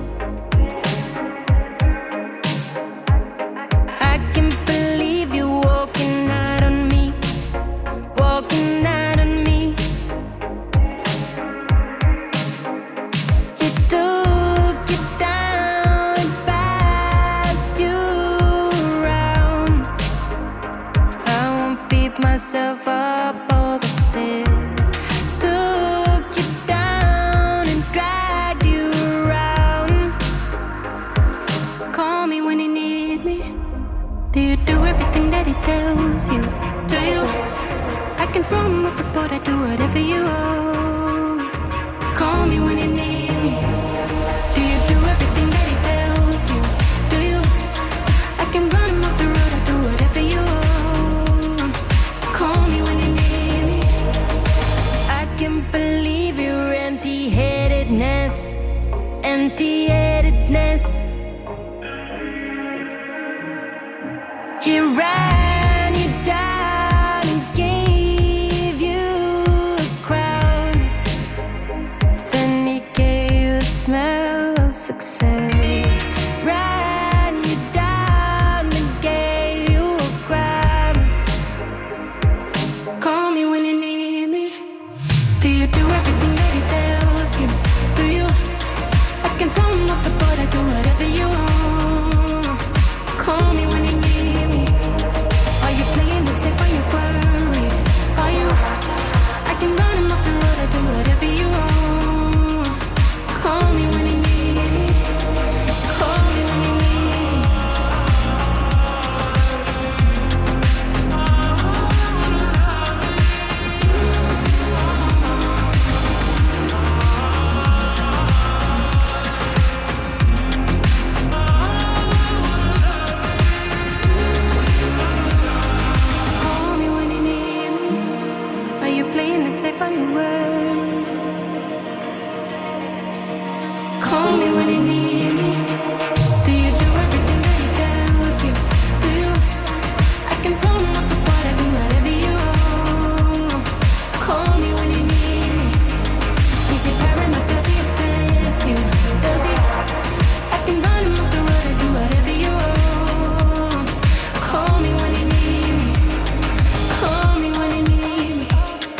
I can believe you walking out on me. Walking out on me. You took you down and passed you around. I won't beat myself up over this. Took you down and dragged you around. Call me when you need me. Do you do everything that he tells you? Do you? I can throw him off the boat, I do whatever you want. Call me when you need me. Do you do everything that he tells you? Do you? I can run him off the road, I do whatever you want. Call me when you need me. I can believe your empty-headedness. Empty-headedness. He ran you down and gave you a crown. Then he gave you the smell of success. Ran you down and gave you a crown. Call me when you need me. Do you do everything that he tells you? Do you? I can throw him off the boat, I do whatever you want. Call me when you need me. Are you playing it safe? Are you worried? Are you? I can run him off the road, I do whatever you want. Call me when you need me. Call me when you need me. Call me when you need me. Are you playing it safe? Are you worried? Call me when you need me. Do you do everything that he tells you? Do you? I can throw him off the boat, I do whatever you want. Call me when you need me. Is he paranoid? Does he accept you? Does he? I can run him off the road, I do whatever you want. Call me when you need me. Call me when you need me.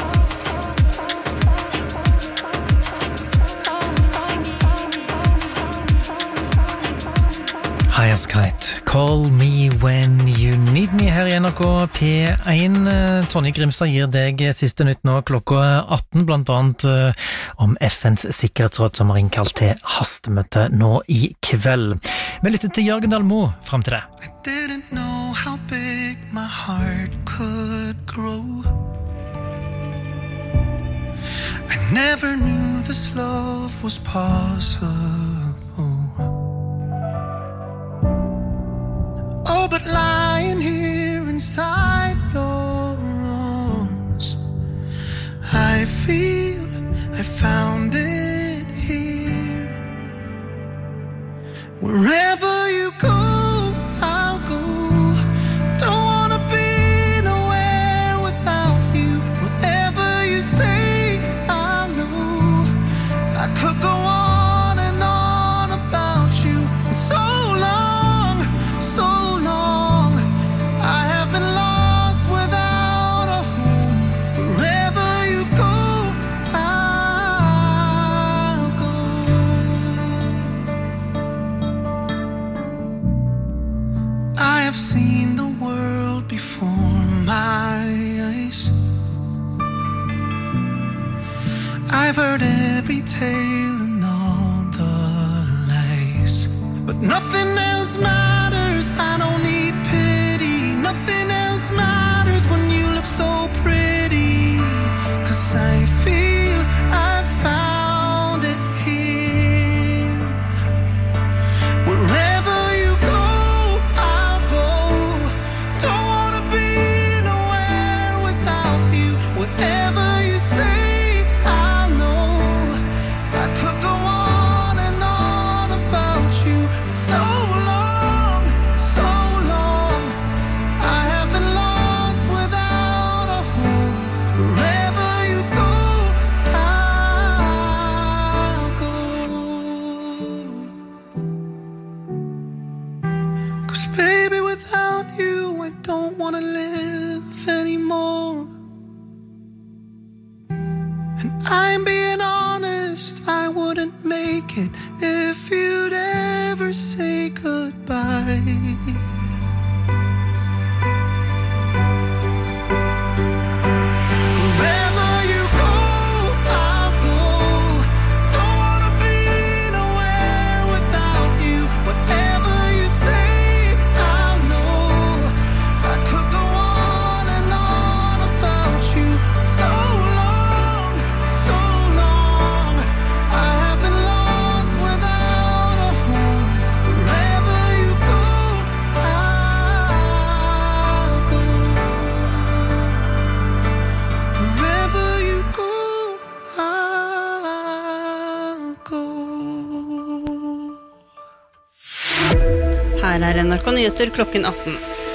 High as a Kite, Call Me When You Need Me her I NRK P1. Tonje Grimstad gir deg siste nytt nå klokka 18, blant annet om FNs sikkerhetsråd som har innkalt til hastemøte nå I kveld. Vi lytter til Jørgen Dalmo frem til det. I didn't know how big my heart could grow. I never knew this love was possible. Oh, but lying here inside your arms, I feel I found it here. Wherever you go, I'll go. Don't wanna be nowhere without you. Whatever you say, I know. I could go on and on about you for so long, so long. I have been lost without a home. Wherever you go, I'll I've heard every tale and all the lies, but nothing else matters. I don't need pity. Nothing else matters when you look so pretty. 'Cause I feel I've found it here. Wherever you go, I'll go. Don't wanna be nowhere without you. Whatever you say, I'll know. I could go on and on about you. So long, so long. I have been lost without a home. Wherever you go, I'll go. 'Cause baby, without you, I don't wanna live anymore. And I'm being honest, I wouldn't make it if you'd ever say goodbye. Wherever you go, I'll go. Don't wanna be nowhere without you. Whatever you say, I'll know. I could go on and on about you. So long, so long. I have been lost without a home. Wherever you go, I'll go. Wherever you go, I'll go. Her NRK Nyheter klokken 18.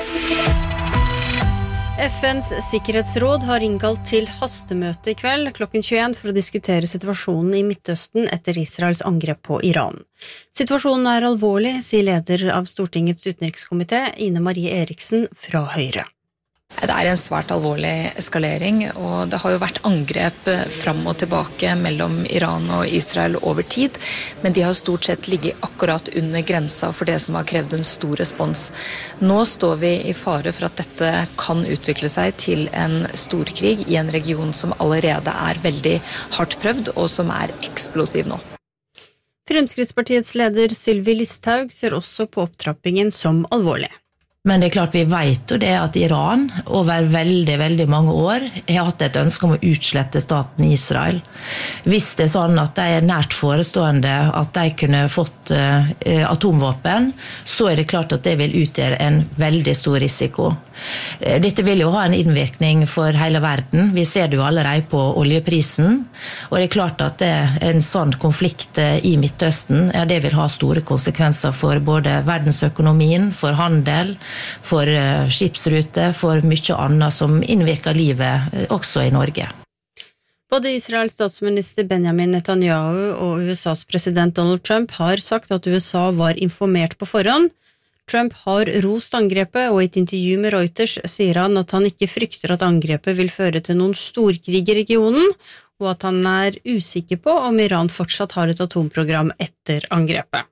FNs sikkerhetsråd har innkalt til hastemøte I kveld klokken 21 for å diskutere situasjonen I Midtøsten etter Israels angrep på Iran. Situasjonen alvorlig, sier leder av Stortingets utenrikskomité, Ine Marie Eriksen fra Høyre. Det en svært alvorlig eskalering, og det har jo vært angrep fram og tilbake mellom Iran og Israel over tid, men de har stort sett ligget akkurat under grensa for det som har krevd en stor respons. Nå står vi I fare for at dette kan utvikle seg til en storkrig I en region som allerede veldig hardt prøvd, og som eksplosiv nå. Fremskrittspartiets leder Sylvi Listhaug ser også på opptrappingen som alvorlig. Men det klart vi vet jo det at Iran over veldig, veldig mange år har hatt et ønske om å utslette staten Israel. Hvis det sånn at de nært forestående at de kunne fått atomvåpen, så det klart at det vil utgjøre en veldig stor risiko. Dette vil jo ha en innvirkning for hele verden. Vi ser det jo allerede på oljeprisen, og det klart at en sånn konflikt I Midtøsten, ja, det vil ha store konsekvenser for både verdensøkonomien, for handel, for skipsrute, for mye annet som innvirker livet også I Norge. Både Israels statsminister Benjamin Netanyahu og USAs president Donald Trump har sagt at USA var informert på forhånd. Trump har rost angrepet, og I et intervju med Reuters sier han at han ikke frykter at angrepet vil føre til noen storkrig I regionen, og at han usikker på om Iran fortsatt har et atomprogram etter angrepet.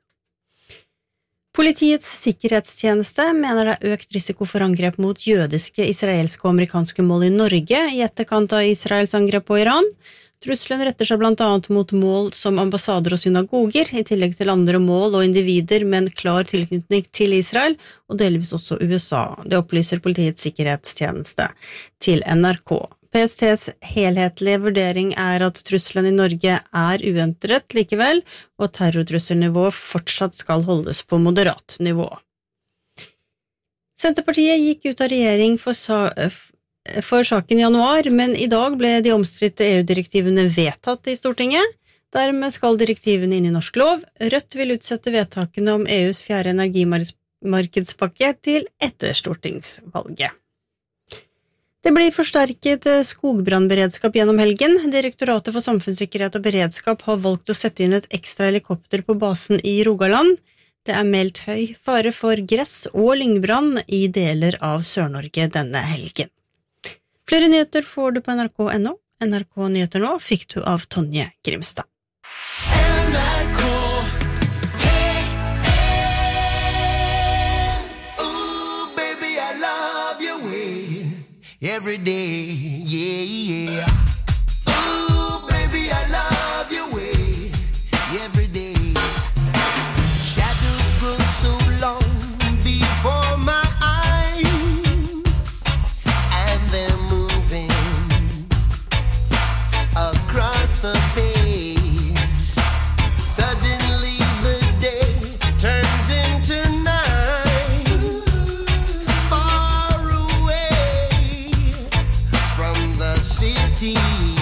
Politiets sikkerhetstjeneste mener det økt risiko for angrep mot jødiske, israelske og amerikanske mål I Norge I etterkant av Israels angrep på Iran. Trusselen retter seg blant annet mot mål som ambassader og synagoger, I tillegg til andre mål og individer med en klar tilknytning til Israel, og delvis også USA. Det opplyser Politiets sikkerhetstjeneste til NRK. PSTs helhetlige vurdering at trusselen I Norge uendret likevel, og at terrortrusselnivået fortsatt skal holdes på moderat nivå. Senterpartiet gikk ut av regjering for saken I januar, men I dag ble de omstridte EU-direktivene vedtatt I Stortinget. Dermed skal direktivene inn I norsk lov. Rødt vil utsette vedtakene om EUs 4. energimarkedspakke til etter stortingsvalget. Det blir forsterket skogbrannberedskap gjennom helgen. Direktoratet for samfunnssikkerhet og beredskap har valgt å sette inn et ekstra helikopter på basen I Rogaland. Det meldt høy fare for gress- og lyngbrann I deler av Sør-Norge denne helgen. Flere nyheter får du på NRK.no. NRK Nyheter nå fikk du av Tonje Grimstad. Every day, yeah, yeah. Ooh, baby, I love the pace. Suddenly the day turns into night. Far away from the city.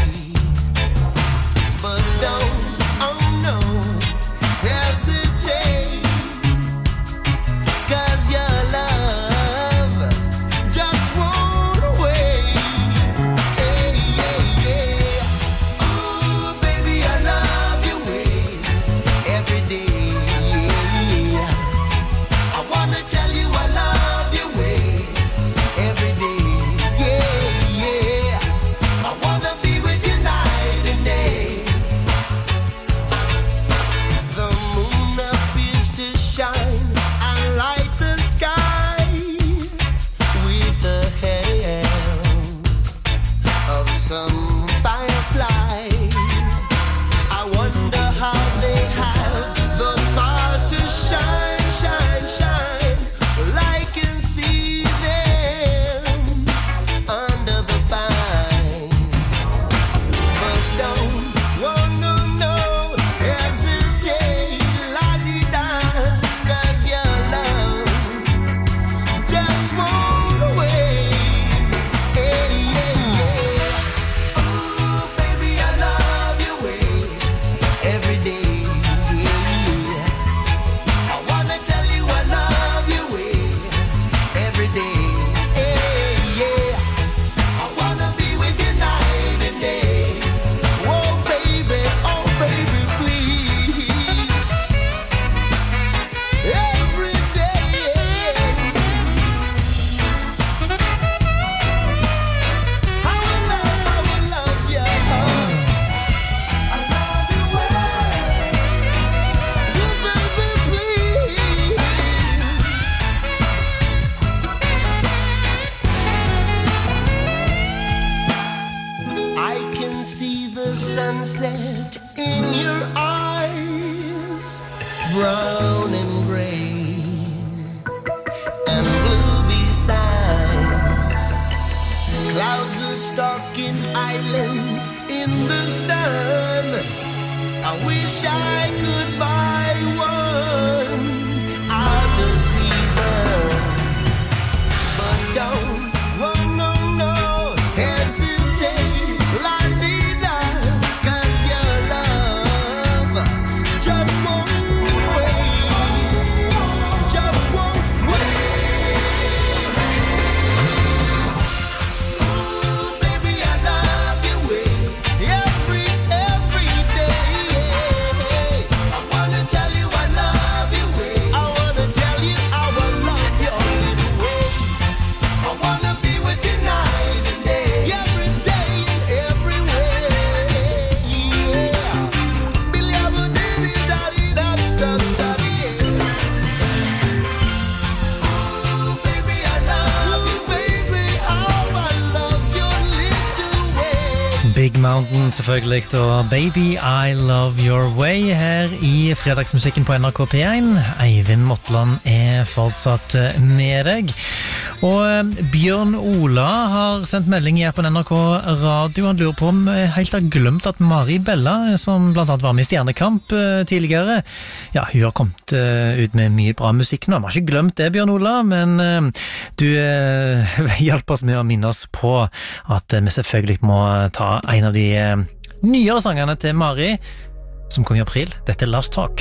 But don't, oh no, hesitate. 'Cause your love just won't wait. Hey, yeah, yeah. Ooh, baby, I love your way every day. Yeah. I wanna tell you I love your way every day. Yeah, yeah. I wanna be with you night and day. The moon appears to shine and light the sky with the help of some firefly. I wonder how they have the power to shine, shine, shine. Well, I can see them under the vine. But don't, oh no, no, hesitate, la-di-da, 'cause your love just won't wait. Hey, yeah, yeah. Ooh, baby, I love your way every day. Yeah. I wanna tell you I love your way every day. Hey, yeah. I wanna be with you night and day. Oh, baby, please. Every day. I will love you. I love you well. Oh, baby, please. I can see the sunset in your eyes, brown and gray and blue besides. Clouds are stalking islands in the sun. I wish I could buy one out of season. But don't, oh no, no, hesitate, la-di-da, 'cause your love just won't wait, just won't wait. Ooh, baby, I love your way every day. I wanna tell you I love your way. I wanna tell you I will love your little ways. I wanna be with you night and day, every day and everywhere. Yeah. Billy, I would daddy, that's daddy. Ooh, baby, I love you, baby. How I love your little way. Big Mountain selvfølgelig, og Baby I Love Your Way her i fredagsmusikken på NRK P1. Eivind Motland fortsatt med deg. Og Bjørn Ola har sendt melding i appen NRK Radio. Han lurer på om helt har glemt at Mari Bella, som blant annet var med i Stjernekamp tidligere, ja, hun har kommet ut med mye bra musikk nå. Han har ikke glemt det, Bjørn Ola, men du hjelper oss med å minne oss på at vi selvfølgelig må ta en av de nyere sangene til Mari, som kom i april. Dette er Last Talk.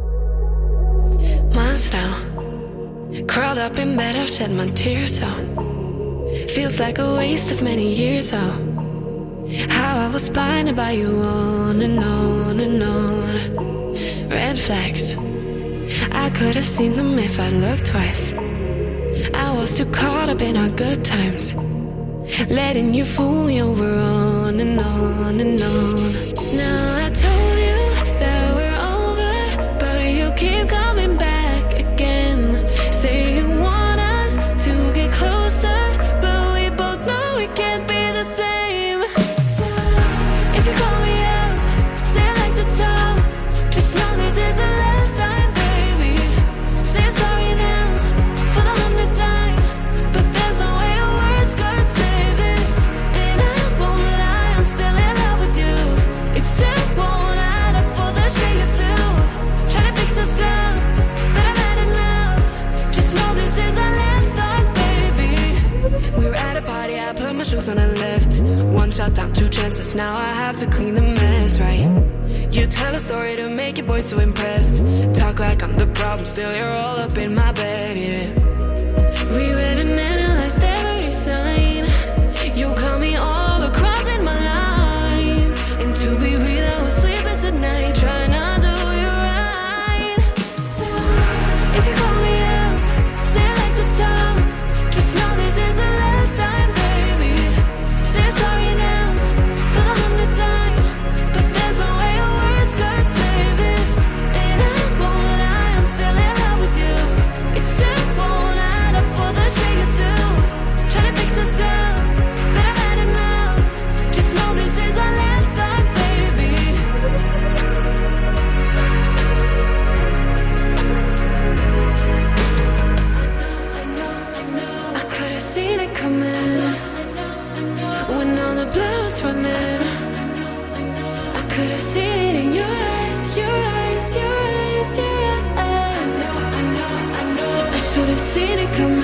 Months now, curled up in bed, I've shed my tears out. Feels like a waste of many years out. How I was blinded by you on and on and on. Red flags, I could have seen them if I looked twice. I was too caught up in our good times, letting you fool me over on and on and on. Now I told you that we're over, but you keep coming back again. Say you want us to get closer, but we both know we can't be the same. If you call me out, say I like to talk, just know this is the last time, baby. Say sorry now for the 100th time, but there's no way words could say this. And I won't lie, I'm still in love with you. So now I have to clean the mess, right? You tell a story to make your boy so impressed. Talk like I'm the problem, still you're all up in my bed, yeah. Reread and analyzed every sign. You call me all over, crossing my lines. And to be real, I was sleepless at night, trying not to do you right. If you call me up, say I like to talk. Just know this is the last time, baby. Say sorry now, for the 100th time. But there's no way your words could save this. And I won't lie, I'm still in love with you. It still won't add up for the shit you do. Trying to fix us up, but I've had enough. Just know this is our last time, baby. I could have seen it coming. When all the blood was running, I could have seen it in your eyes, your eyes, your eyes, your eyes. I should have seen it coming.